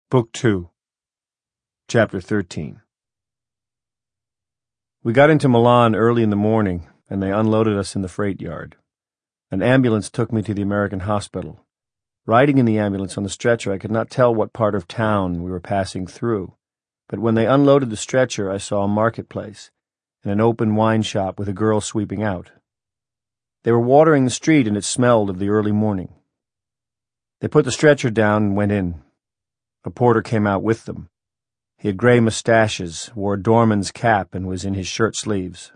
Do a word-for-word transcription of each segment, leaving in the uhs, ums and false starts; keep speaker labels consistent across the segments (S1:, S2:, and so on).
S1: Book two, Chapter thirteen. We got into Milan early in the morning, and they unloaded us in the freight yard. An ambulance took me to the American hospital. Riding in the ambulance on the stretcher, I could not tell what part of town we were passing through, but when they unloaded the stretcher, I saw a marketplace and an open wine shop with a girl sweeping out. They were watering the street, and it smelled of the early morning. They put the stretcher down and went in. A porter came out with them. He had gray mustaches, wore a doorman's cap, and was in his shirt sleeves.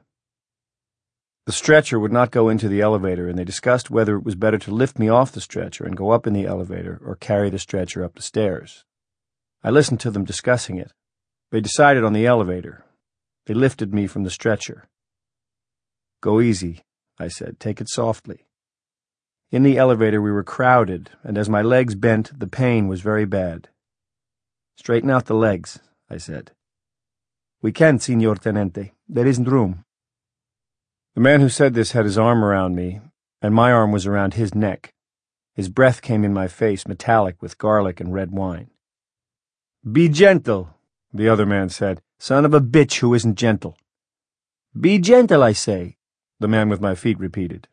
S1: The stretcher would not go into the elevator, and they discussed whether it was better to lift me off the stretcher and go up in the elevator or carry the stretcher up the stairs. I listened to them discussing it. They decided on the elevator. They lifted me from the stretcher. "Go easy," I said. "Take it softly." In the elevator we were crowded, and as my legs bent, the pain was very bad. "Straighten out the legs," I said. "We can't, Signor Tenente. There isn't room." The man who said this had his arm around me, and my arm was around his neck. His breath came in my face, metallic with garlic and red wine. "Be gentle," the other man said. "Son of a bitch who isn't gentle." "Be gentle, I say," the man with my feet repeated.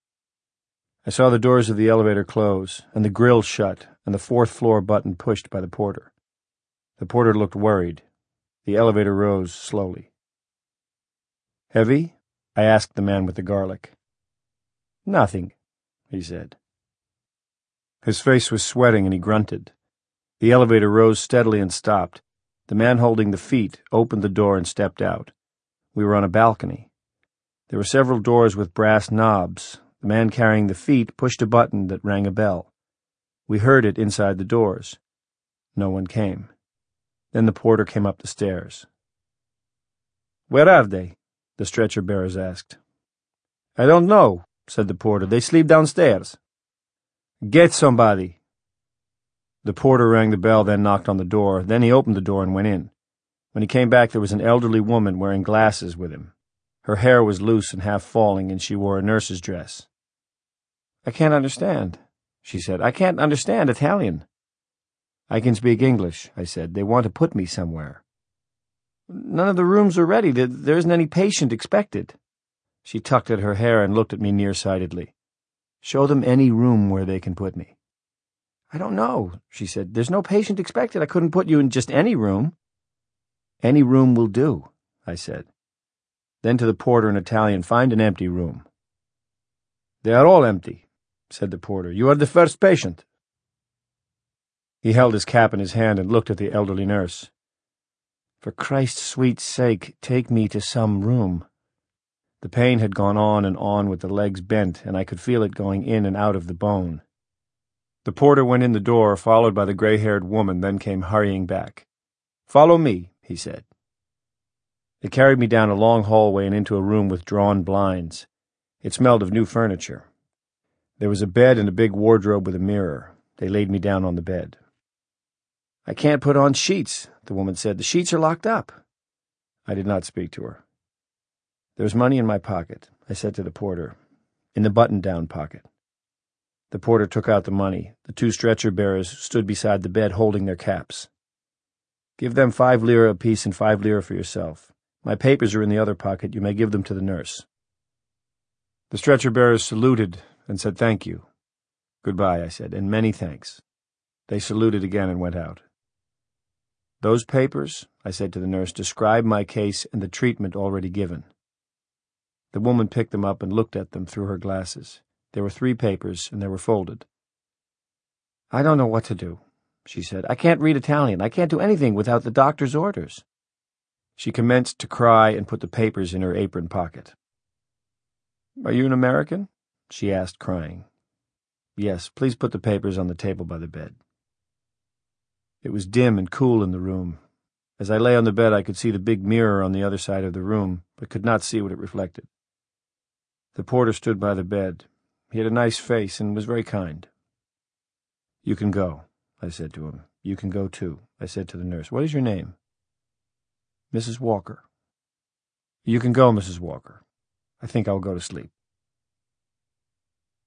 S1: I saw the doors of the elevator close, and the grill shut, and the fourth floor button pushed by the porter. The porter looked worried. The elevator rose slowly. "Heavy?" I asked the man with the garlic. "Nothing," he said. His face was sweating, and he grunted. The elevator rose steadily and stopped. The man holding the feet opened the door and stepped out. We were on a balcony. There were several doors with brass knobs. The man carrying the feet pushed a button that rang a bell. We heard it inside the doors. No one came. Then the porter came up the stairs. "Where are they?" the stretcher-bearers asked. "I don't know," said the porter. "They sleep downstairs." "Get somebody." The porter rang the bell, then knocked on the door. Then he opened the door and went in. When he came back, there was an elderly woman wearing glasses with him. Her hair was loose and half falling, and she wore a nurse's dress. "I can't understand," she said. "I can't understand Italian." "I can speak English," I said. "They want to put me somewhere." "None of the rooms are ready. There isn't any patient expected." She tucked at her hair and looked at me nearsightedly. "Show them any room where they can put me." "I don't know," she said. "There's no patient expected. I couldn't put you in just any room." "Any room will do," I said. Then to the porter in Italian, "Find an empty room." "They are all empty," said the porter. "You are the first patient." He held his cap in his hand and looked at the elderly nurse. "For Christ's sweet sake, take me to some room." The pain had gone on and on with the legs bent, and I could feel it going in and out of the bone. The porter went in the door, followed by the gray-haired woman, then came hurrying back. "Follow me," he said. They carried me down a long hallway and into a room with drawn blinds. It smelled of new furniture. There was a bed and a big wardrobe with a mirror. They laid me down on the bed. "I can't put on sheets," the woman said. "The sheets are locked up." I did not speak to her. There was money in my pocket, I said to the porter, in the button-down pocket. The porter took out the money. The two stretcher-bearers stood beside the bed holding their caps. "Give them five lire apiece and five lire for yourself. My papers are in the other pocket. You may give them to the nurse." The stretcher-bearers saluted and said thank you. "Goodbye," I said, "and many thanks." They saluted again and went out. "Those papers," I said to the nurse, "describe my case and the treatment already given." The woman picked them up and looked at them through her glasses. There were three papers, and they were folded. "I don't know what to do," she said. "I can't read Italian. I can't do anything without the doctor's orders." She commenced to cry and put the papers in her apron pocket. "Are you an American?" she asked, crying. "Yes, please put the papers on the table by the bed." It was dim and cool in the room. As I lay on the bed, I could see the big mirror on the other side of the room, but could not see what it reflected. The porter stood by the bed. He had a nice face and was very kind. "You can go," I said to him. "You can go, too," I said to the nurse. "What is your name?" "Missus Walker." "You can go, Missus Walker. I think I'll go to sleep."